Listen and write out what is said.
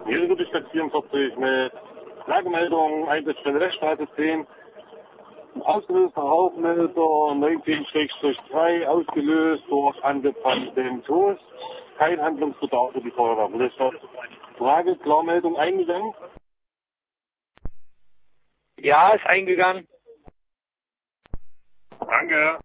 Hier ist die Stadt 44 mit Lagemeldung Einsatzstelle Weststraße 10. Ausgelöster Rauchmelder 19/3 ausgelöst durch angebrannten Toast. Kein Handlungsbedarf für die Feuerwehr. Frage, Klarmeldung eingegangen? Ja, ist eingegangen. Danke.